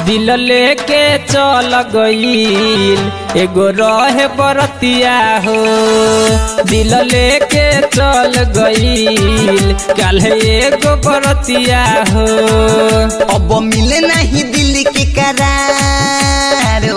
दिल लेके चल गईल एगो रहे बरतिया हो। दिल लेके चल गईल काल्हे एगो बरतिया हो। अब मिले नहीं दिल के करार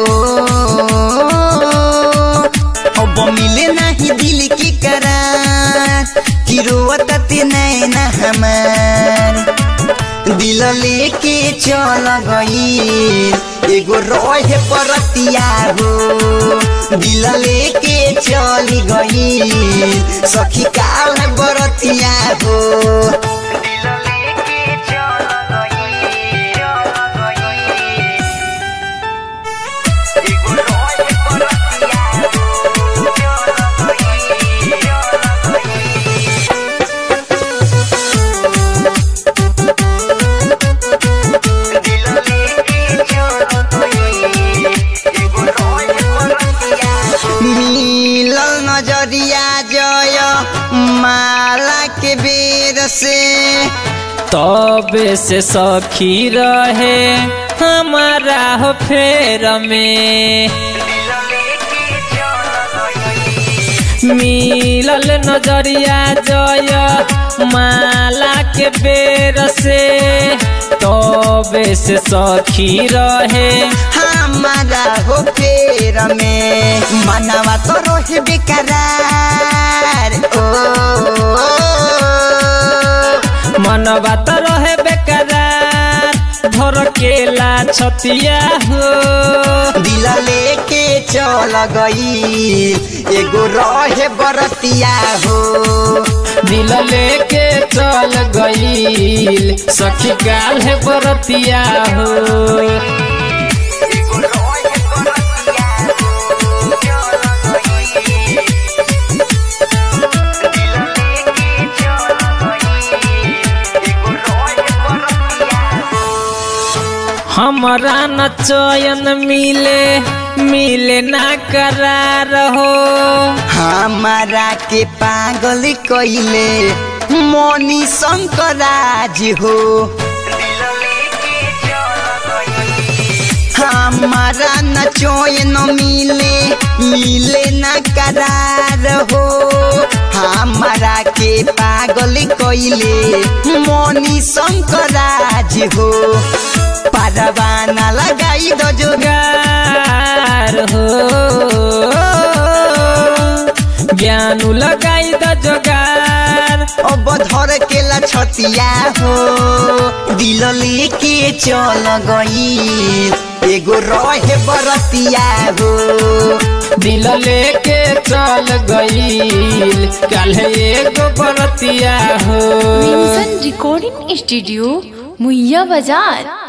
अब मिले नहीं दिल के करार कि रोवत नैना हमार। दिल लेके चल गईल एगो रहे बरतिया हो। दिल लेके चल गईल सखी काल बरतिया हो। दिल लेके चल गईल एगो रहे बरतिया हो। मिलल नजरिया जय माला के बेर से तबे से सखी रहे हमारा हो फेर में। मिलल नजरिया जय माला के बेर से तबे से सखी रहे हमारा हो फेर में। मनवा तो रोहे बेकरार मनवा तो रहे बेकरार धर केला छतिया हो। दिल लेके चल गई एगो रहे बरतिया हो। दिल लेके चल गईल सखी काल्हे बरतिया हो। हमारा न चयन मिले ना करार हो। हमारा के पागल कइले मनी शंकराज हो। हमारा न चयन मिले ना करार हो। हमारा के पागल कइले मनी शंकराज हो। परवाना लगाई दो जोगार हो। ज्ञानू लगाई दो जोगार अब धर केला छतिया हो। दिल लेके चल गई एगो रहे बरतिया हो। दिल लेके चल गईल काल्हे एगो बरतिया हो। रिकॉर्डिंग स्टूडियो मुहैया बाजार।